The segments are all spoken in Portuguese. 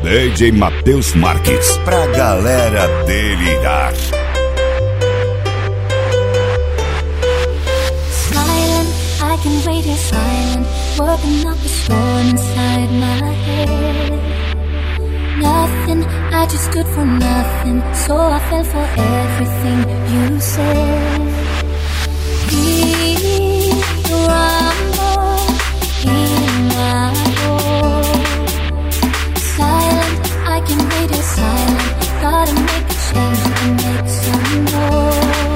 DJ Matheus Marques, pra galera delirar. Silent, I can wait here silent, working up a storm inside my head. Nothing, I just stood for nothing, so I fell for everything you said. Feel the rumble in my bones. Silent, I can wait here silent, gotta make a change and make some more.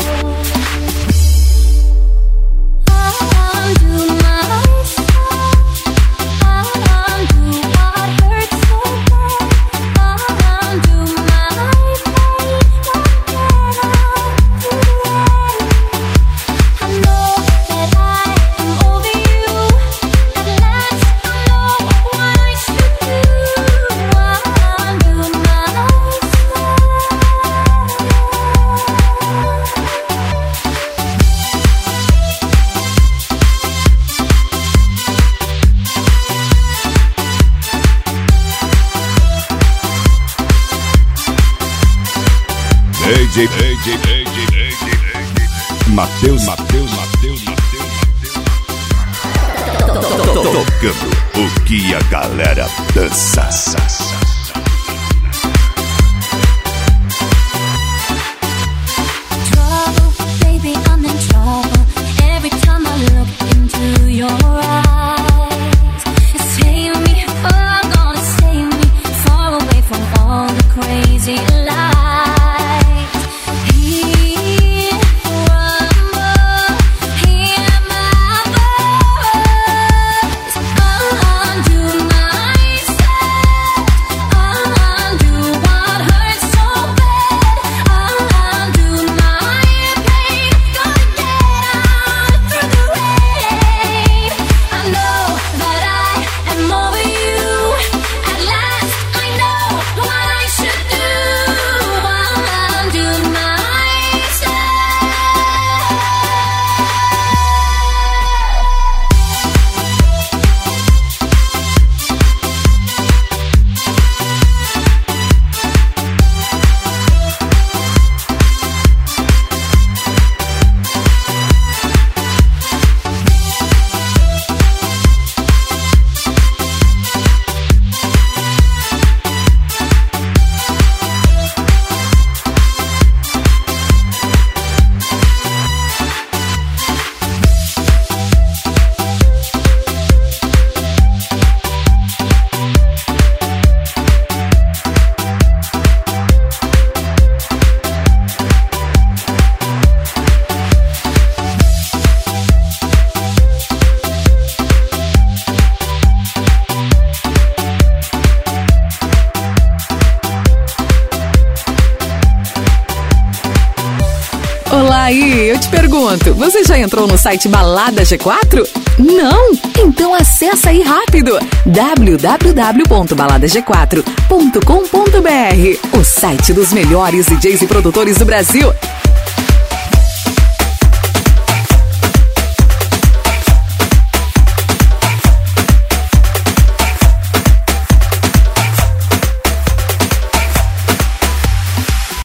Matheus. Tocando o que a galera dança. Trouble, baby, I'm in trouble. Every time I look into your eyes, you save me, oh, gonna save me, far away from all the crazy lies. Aí, eu te pergunto, você já entrou no site Balada G4? Não? Então acessa aí rápido, www.baladag4.com.br, o site dos melhores DJs e produtores do Brasil.